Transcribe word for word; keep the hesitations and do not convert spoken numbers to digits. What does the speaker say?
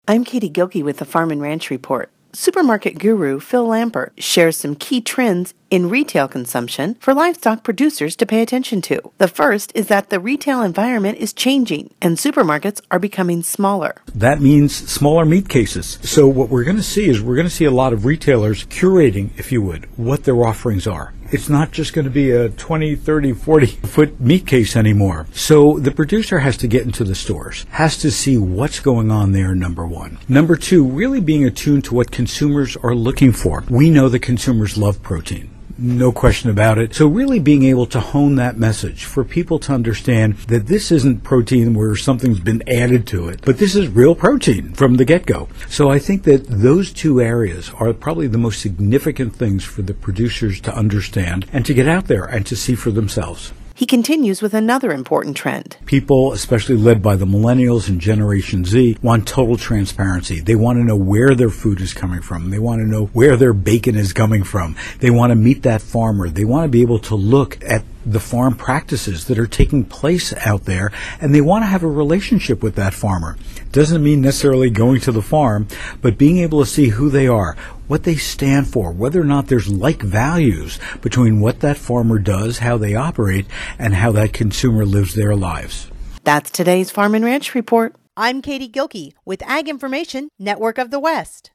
I'm Katie Gilkey with the Farm and Ranch Report. Supermarket guru Phil Lampert shares some key trends in retail consumption for livestock producers to pay attention to. The first is that the retail environment is changing and supermarkets are becoming smaller. That means smaller meat cases. So what we're going to see is we're going to see a lot of retailers curating, if you would, what their offerings are. It's not just going to be a twenty, thirty, forty foot meat case anymore. So the producer has to get into the stores, has to see what's going on there, number one. Number two, really being attuned to what consumers are looking for. We know that consumers love protein. No question about it. So really being able to hone that message for people to understand that this isn't protein where something's been added to it, but this is real protein from the get-go. So I think that those two areas are probably the most significant things for the producers to understand and to get out there and to see for themselves. He continues with another important trend. People, especially led by the millennials and Generation Z, want total transparency. They want to know where their food is coming from. They want to know where their bacon is coming from. They want to meet that farmer. They want to be able to look at the farm practices that are taking place out there, and they want to have a relationship with that farmer. Doesn't mean necessarily going to the farm, but being able to see who they are, what they stand for, whether or not there's like values between what that farmer does, how they operate, and how that consumer lives their lives. That's today's Farm and Ranch Report. I'm Katie Gilkey with Ag Information Network of the West.